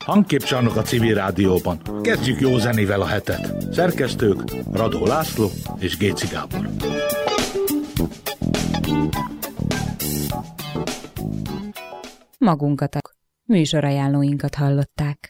Hangképcsarnok a Civil Rádióban. Kezdjük jó zenével a hetet. Szerkesztők Radó László és Géci Gábor. Magunkat, műsorajánlóinkat hallották.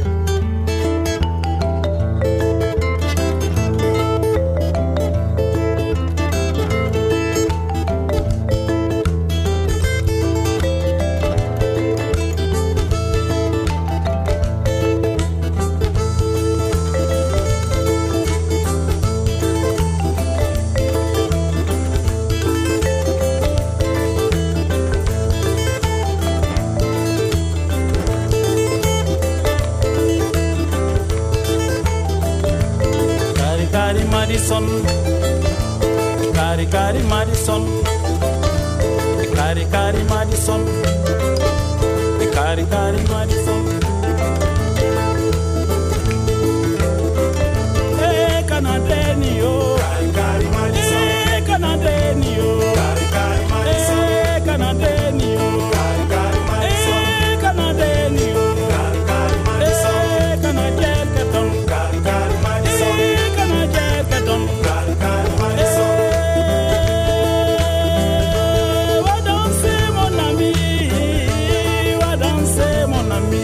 Madison, Cari Madison, Cari Madison, Cari Madison. Hey, Canadenio, Cari Madison, hey, Canadenio, Cari Madison, hey, Canadenio, Cari Madison, hey, Canadenio, Cari Madison, hey, Canadenio, Cari Madison. Mon ami,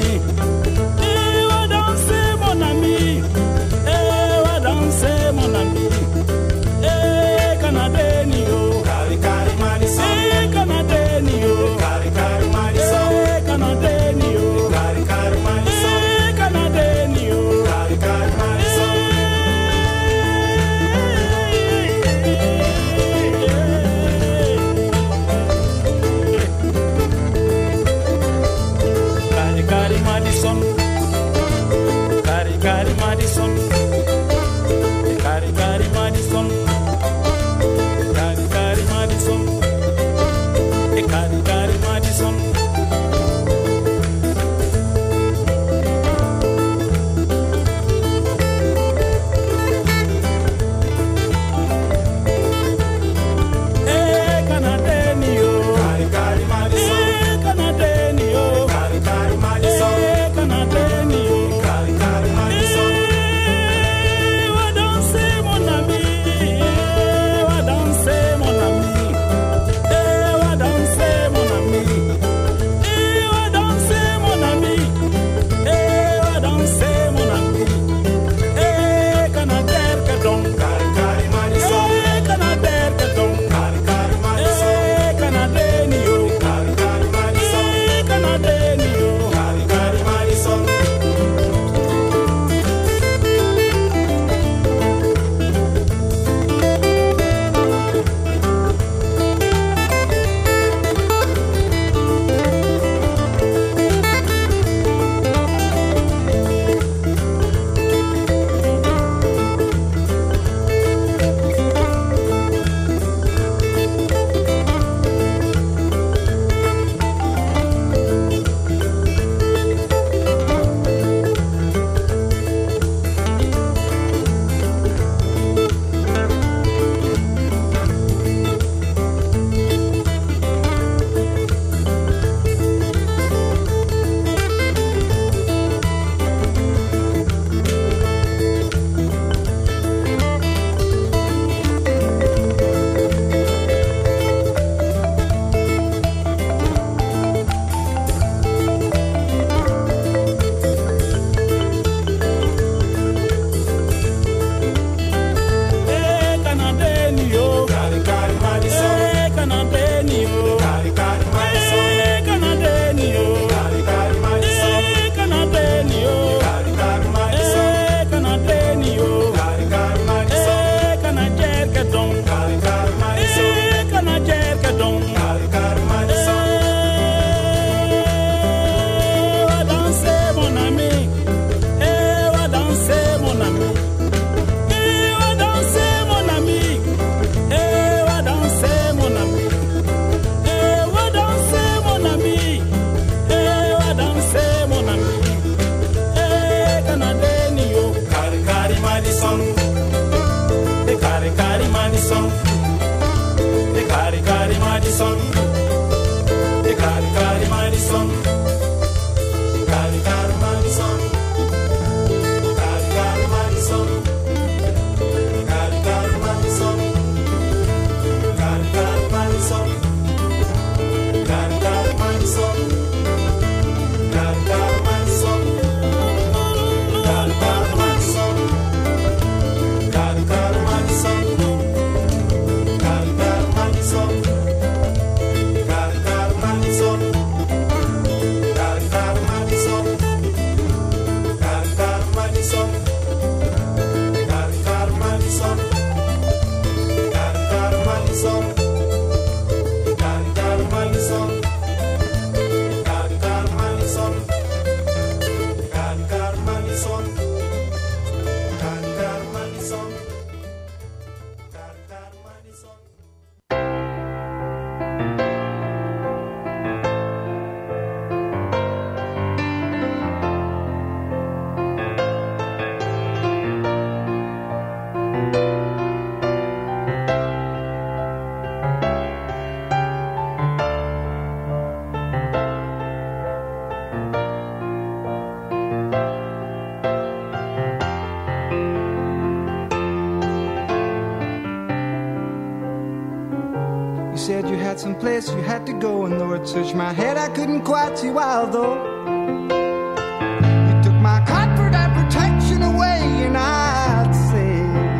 Some place you had to go, and though it searched my head, I couldn't quite see why. Although you took my comfort and protection away, and I'd say,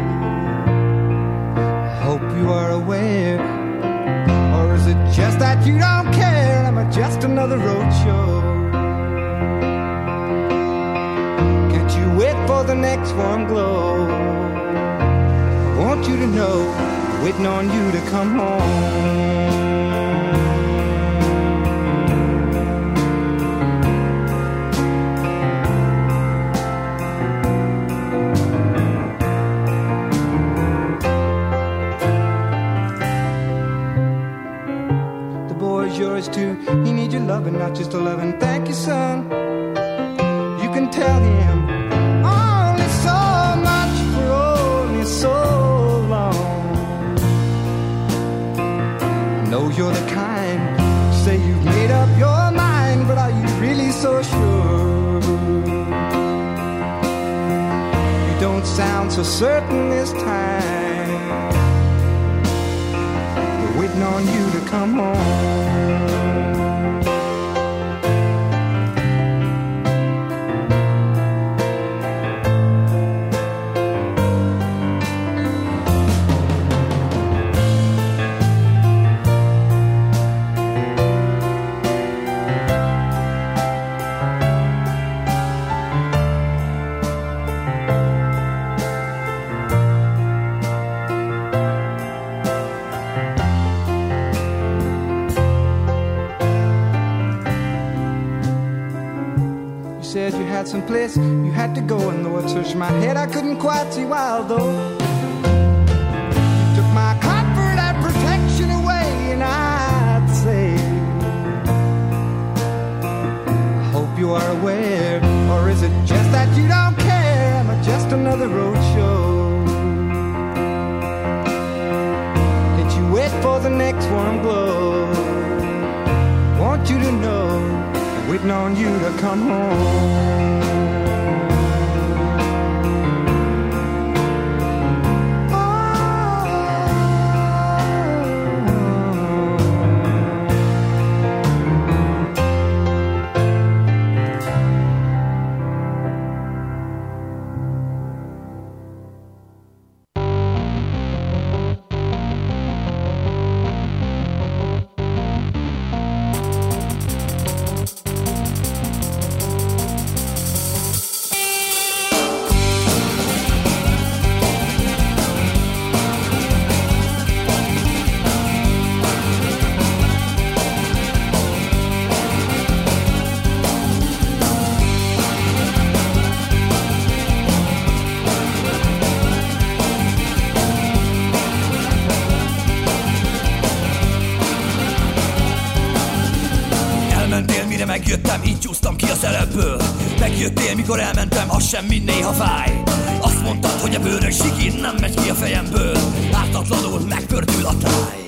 I hope you are aware, or is it just that you don't care? Am I just another roadshow? Can't you wait for the next warm glow? I want you to know, waiting on you to come home. Yours too, he needs your loving, not just a loving. Thank you, son. You can tell him only so much for only so long. I know you're the kind to say you've made up your mind, but are you really so sure? You don't sound so certain this time. We're waiting on you to come home. Some place you had to go, and though it searched my head, I couldn't quite see why. Although you took my comfort and protection away, and I'd say, I hope you are aware, or is it just that you don't care? Am I just another roadshow? Can't you wait for the next warm glow? Want you to know, waiting on you to come home. Megjöttem, így csúsztam ki a szerepből. Megjöttél, mikor elmentem, az semmi néha fáj. Azt mondtad, hogy a bőrök sigin nem megy ki a fejemből. Ártatlanul megpördül a táj.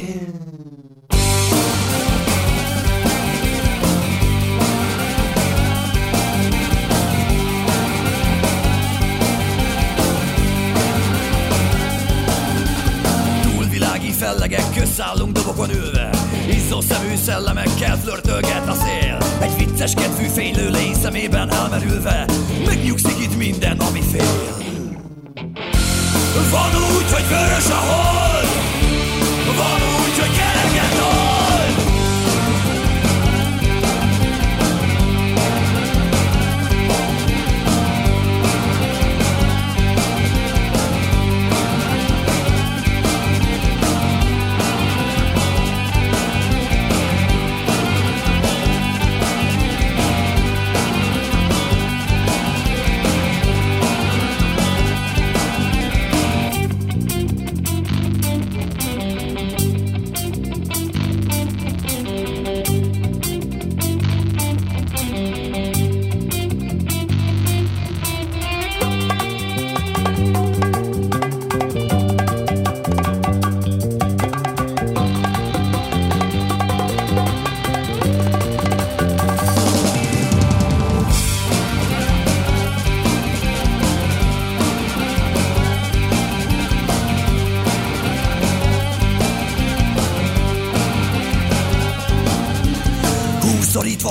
Túlvilági fellegek közszállunk dobokon ülve. Izzó szemű szellemekkel flörtölget a szél. Egy vicces kedvű fénylő lény szemében elmerülve megnyugszik itt minden, ami fél. Van úgy, hogy vörös a hold, van úgy, hogy kereket hold.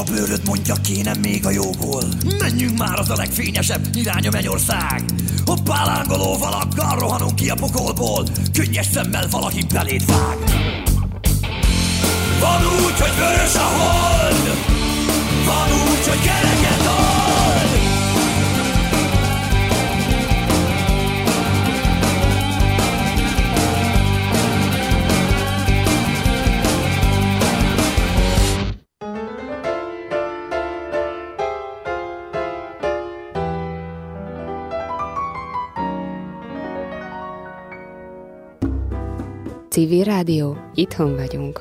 bőröd mondja, kéne még a jóból. Menjünk már, az a legfényesebb irány a mennyország. Hoppá, lángoló valakkal rohanunk ki a pokolból. Könnyes szemmel valaki beléd vág. Van úgy, hogy vörös a hold, van úgy, hogy kereket old. Civil Rádió, itthon vagyunk.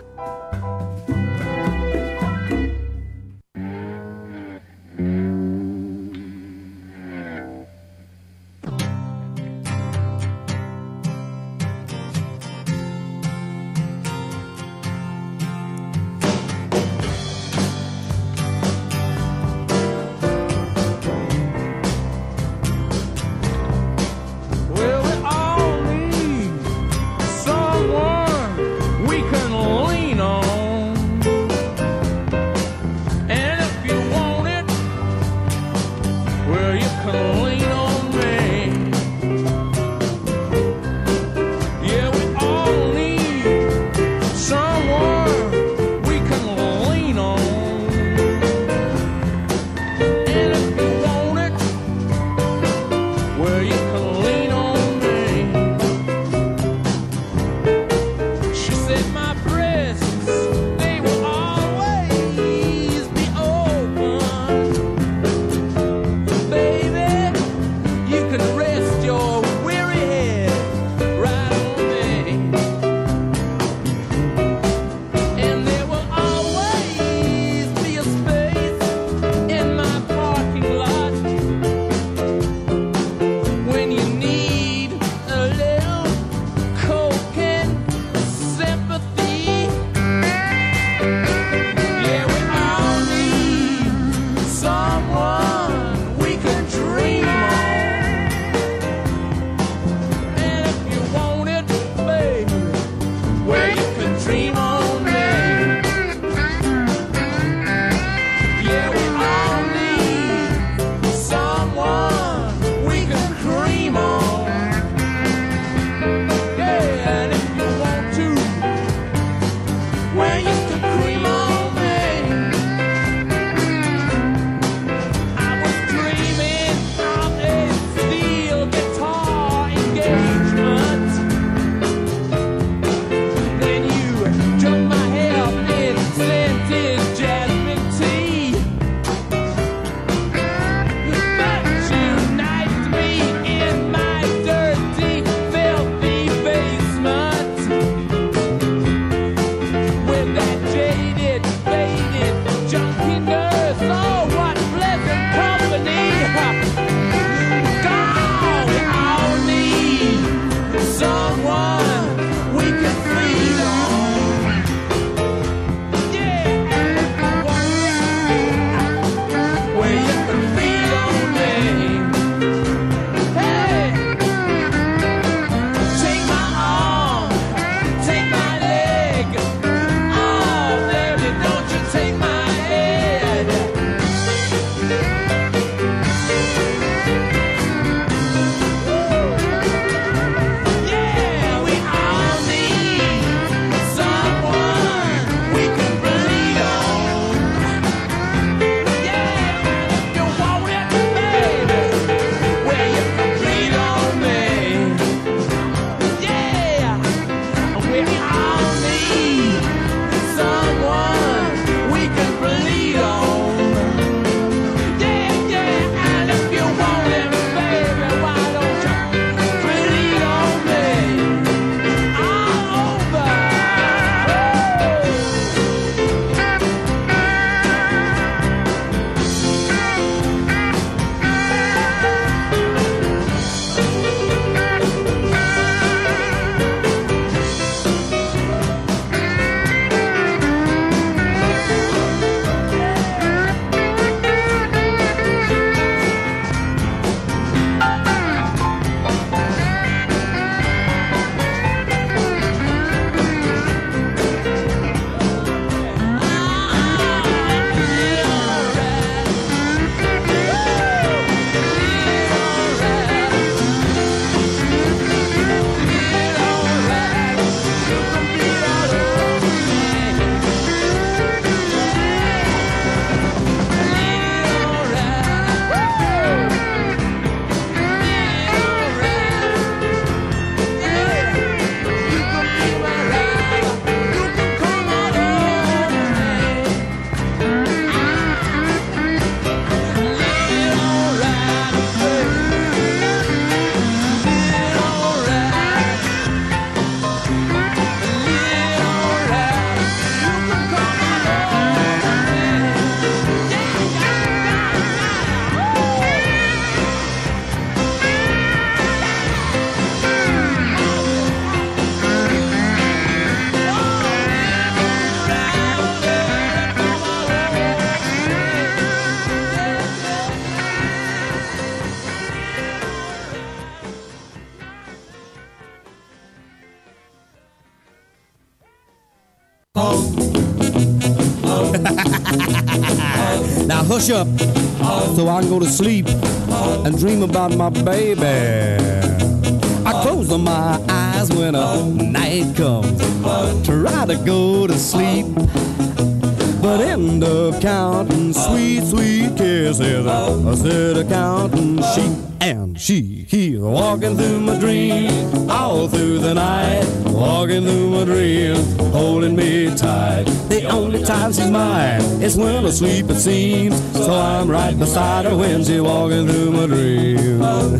hush up so I can go to sleep and dream about my baby. I close my eyes when a night comes, try to go to sleep, but end up counting sweet, sweet kisses. I said counting sheep, and she keeps walking through my dream all through the night, walking through my dream, holding me tight. The only time she's mine is when I sleep, it seems, so I'm right beside her when she's walking through my dream.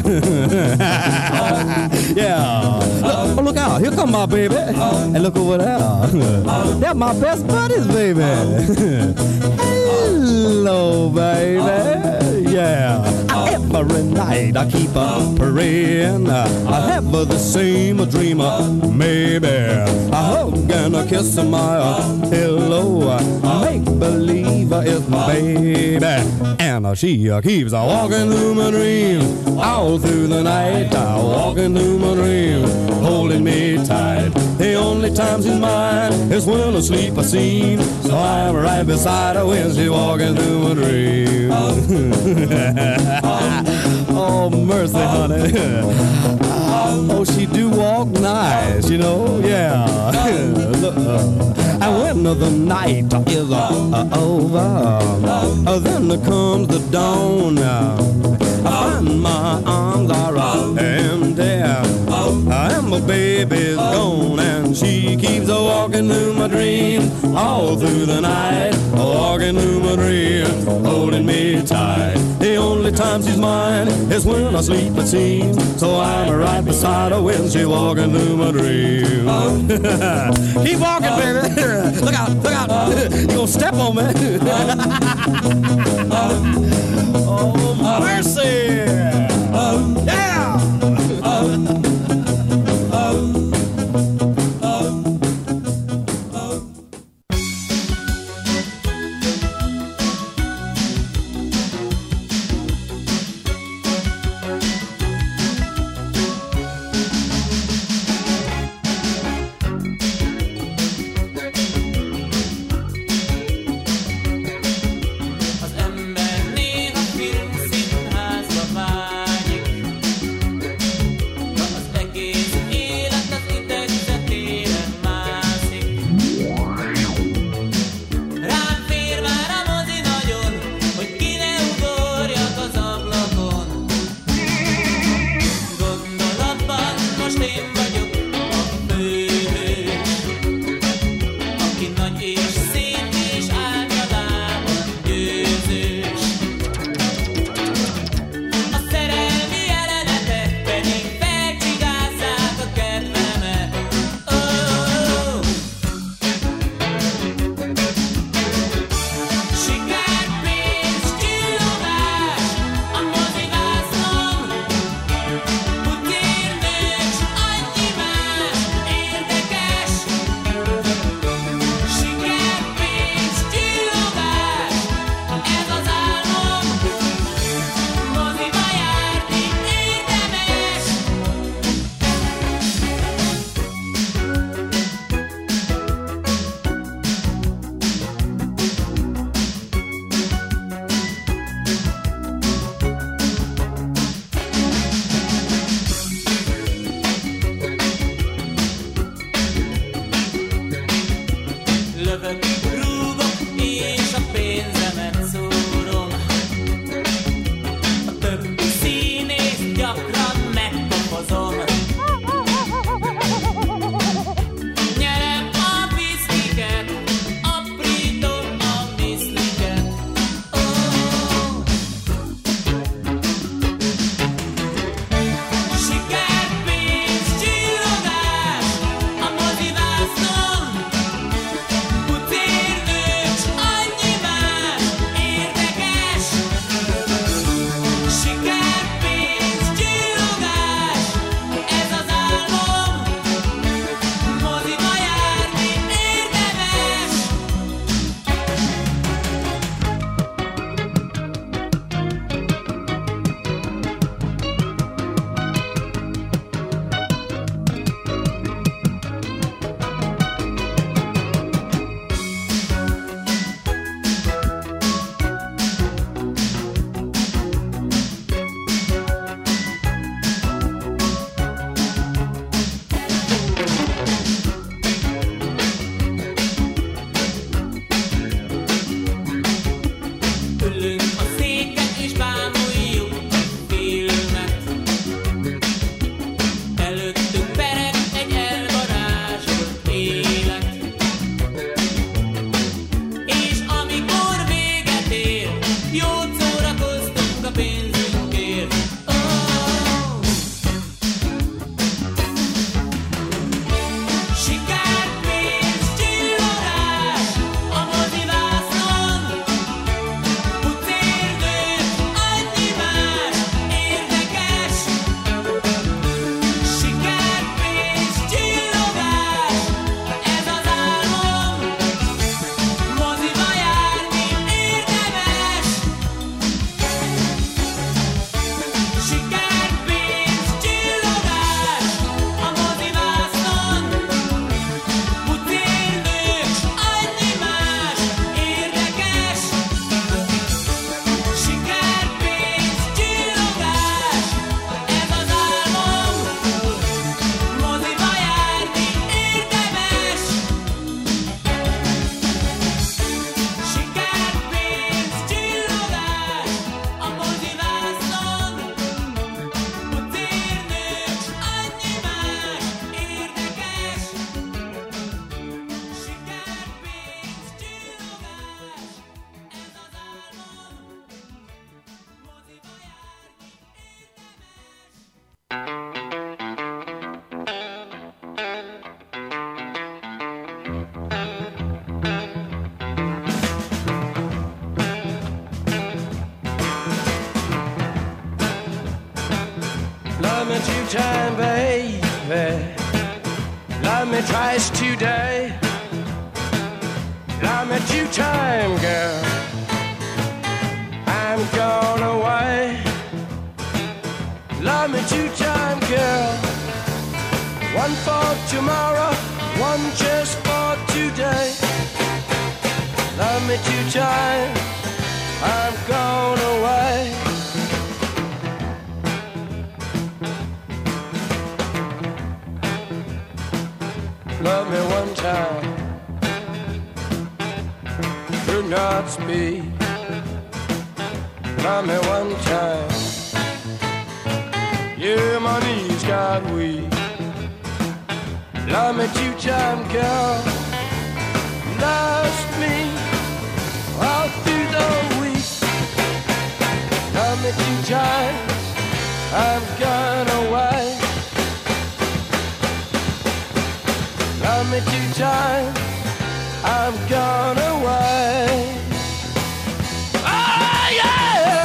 Yeah. Look out, here come my baby, and look over there. They're my best buddies, baby. Hello, baby. Yeah. Every night I keep praying I have the same dream, maybe a hug and a kiss of my hello, make believe it's my baby, and she keeps walking through my dream all through the night, walking through my dream, holding me tight. The only time she's mine is when I sleep, I seem, so I'm right beside her when she's walking through my dream. Oh, mercy, honey. Oh, she do walk nice, you know, yeah. And when the night is over, then comes the dawn. I find my arms are empty, and my baby's gone, and she keeps walking through my dream all through the night, walking through my dream, holding me tight. The only time she's mine is when I sleep, it seems, so I'm right beside her when she's walking through my dream. Keep walking, baby. Look out, look out. You gonna step on me. Oh, mercy. Yeah. Az ember néha filmszínház Love me 2 times, baby. Love me twice today. Love me 2 times, girl. I'm gone away. Love me 2 times, girl. 1 for tomorrow, 1 just for today. Love me 2 times, I'm gone away. Love me 1 time, could not speak. Love me 1 time, yeah, my knees got weak. Love me 2 times, girl. Lost me all through the week. Love me 2 times, I'm gone away. Love me 2 times, I'm gone away. Oh yeah.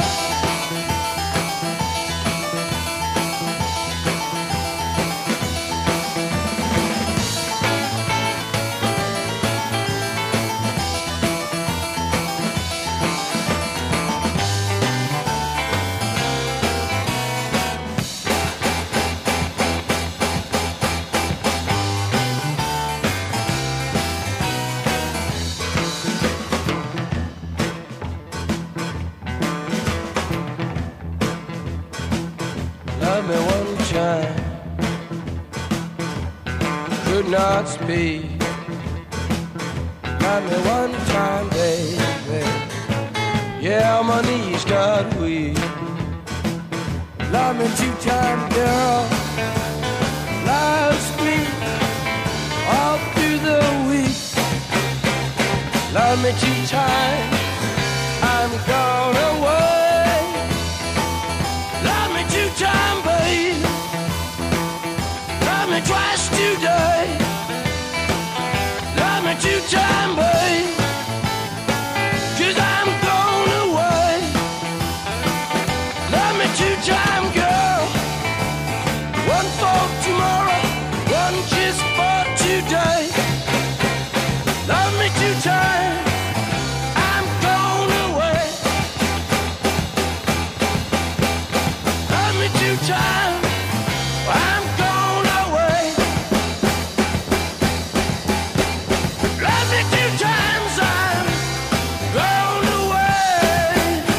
Love me 1 time, could not speak. Love me 1 time, baby. Yeah, my knees got weak. Love me 2 times, girl. Lost me all through the week. Love me 2 times, I'm gone away. Love me 2 times, babe. Love me twice today. Love me 2 times, babe. 'Cause I'm gone away. Love me 2 times, girl. 1 for tomorrow, 1 just for today. Love me 2 times, I'm gone away. Love me 2 times, I'm gone away. Love me 2 times, I'm gone away.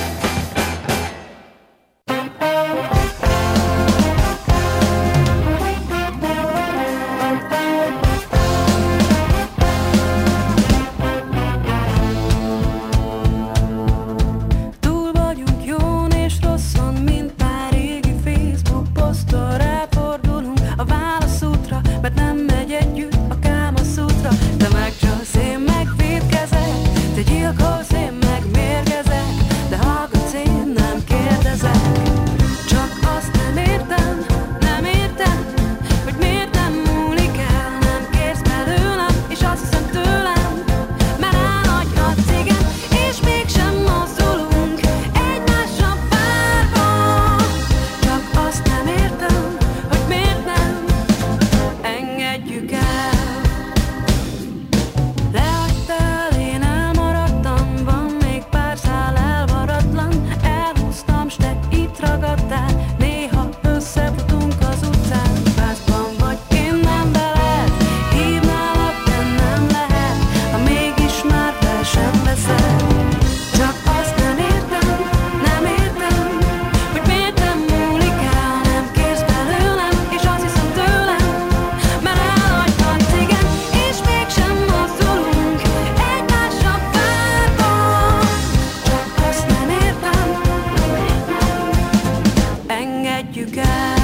Túl vagyunk jón és rosszon, mint pár régi Facebook poszttal. Ráfordulunk a válaszútra, mert nem megy együtt a Kámaszútra. Te megcsalsz, én megvédkezek, te gyilkolsz, én meg mérgezek, de hallgatsz, én nem kérdezek. Csak azt nem értem, hogy miért nem múlik el. Nem kérsz belőlem, és azt hiszem tőlem, mert elhagyhatsz, igen, és mégsem mozdulunk egymásra várva. Csak azt nem értem, hogy miért nem engedjük el. Lehagytál, én elmaradtam, van még pár szál elmaradlan. Elhúztam, s te itt ragadtál, néha összefutunk az utcán. Házban vagy, én nem veled, hívnálak, de nem lehet, ha mégis már fel sem veszed. Csak azt nem értem, hogy miért nem múlik el. Nem kérsz belőlem, és azt hiszem tőlem, mert elhagyhatsz, igen, és mégsem mozdulunk egymásra várva. Csak azt nem értem, engedjük el.